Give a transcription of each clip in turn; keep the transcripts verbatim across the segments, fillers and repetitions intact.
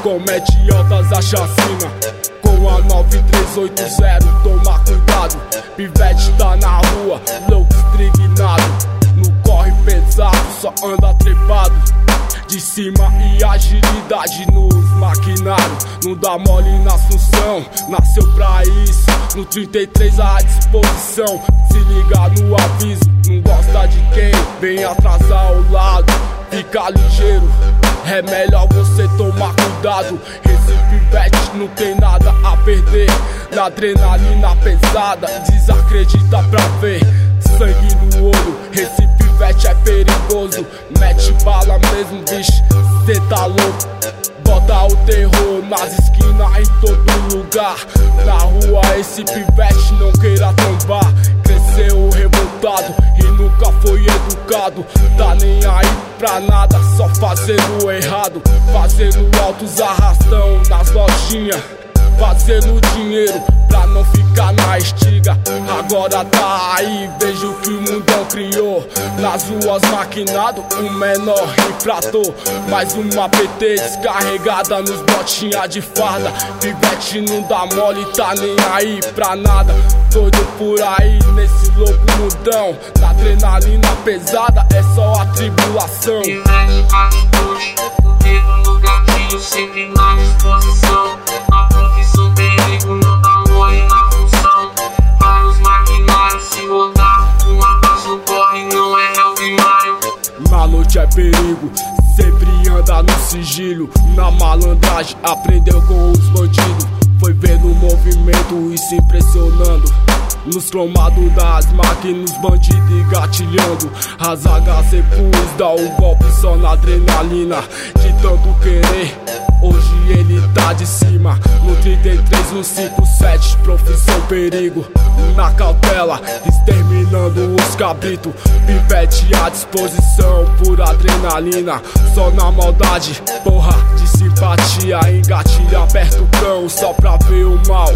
comete altas a chacina com a nove três oito zero, toma cuidado. Pivete tá na rua, louco estrignado, no corre pesado, só anda trepado. De cima e agilidade nos maquinários, não dá mole na Assunção, nasceu pra isso. No trinta e três à disposição, se liga no aviso, não gosta de quem vem atrasar o lado. Fica ligeiro, é melhor você tomar cuidado. Esse pivete não tem nada a perder, na adrenalina pesada, desacredita pra ver. Sangue no olho, esse pivete é perigoso, mete bala mesmo, bicho, cê tá louco. Bota o terror nas esquinas, em todo lugar. Na rua esse pivete não queira tombar. Cresceu revoltado e nunca foi educado, tá nem aí pra nada, só fazendo errado. Fazendo altos arrastão nas lojinhas, fazendo dinheiro pra não ficar na estiga. Agora tá aí, veja o que o mundão criou. Nas ruas maquinado, o menor infrator. Mais uma P T descarregada nos botinha de farda. Pivete não dá mole, tá nem aí pra nada. Doido por aí nesse louco mundão, na adrenalina pesada é só a tribulação. Pivete atitude, o dedo no gatilho, sempre na disposição. A profissão perigo, não dá mole na função. Vários maquinários, se rodar, um abraço corre, não é réu primário. Na noite é perigo, sempre anda no sigilo. Na malandragem, aprendeu com os bandidos. Foi vendo o movimento e se impressionando nos cromados das máquinas, bandidos e gatilhando. As H C Plus dá o golpe só na adrenalina. De tanto querer, hoje ele tá de cima. No trinta e três, no cinquenta e sete, profissão perigo. Na cautela, exterminando os cabritos. Pivete à disposição, pura adrenalina. Só na maldade, porra de simpatia. Engatilha, aperta o cão só pra ver o mal.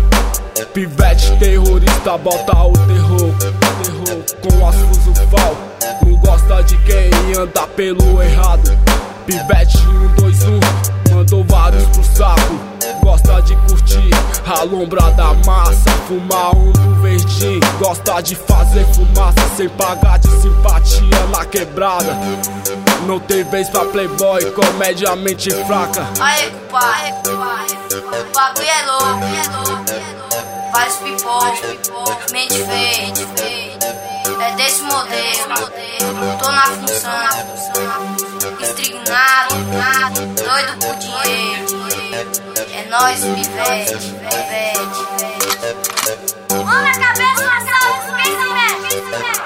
Pivete terrorista, bota o terror, terror com as fusufal. Não gosta de quem anda pelo errado. Pivete um dois um, mandou vários pro saco. Gosta de curtir a lombra da massa, fumar um do verdinho. Gosta de fazer fumaça sem pagar de simpatia na quebrada. Não tem vez pra playboy, comédia mente fraca. Aê, compadre, o bagulho é louco, é louco. Vários pipocos, mente feia, é desse modelo. Tô na função, estrignado, doido por dinheiro. É nóis, pivete, pivete. Mão na cabeça, na sala, quem se mexe?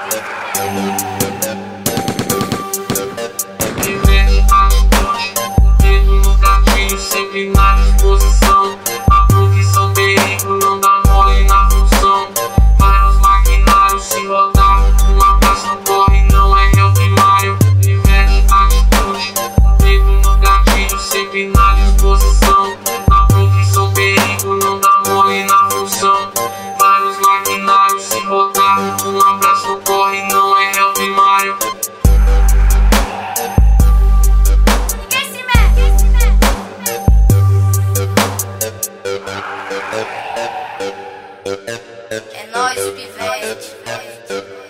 Pivete atitude, o dedo no gatilho, sempre na disposição. A profissão perigo, não dá mole na função. Vários maquinários, se rodar, um abraço corre, não é réu primário. Pivete atitude, o dedo no gatilho, sempre na disposição. A profissão perigo, não dá mole na função. Vários maquinários, se rodar, um abraço corre, não é réu primário. Quem se mexe? É nóis, pivete.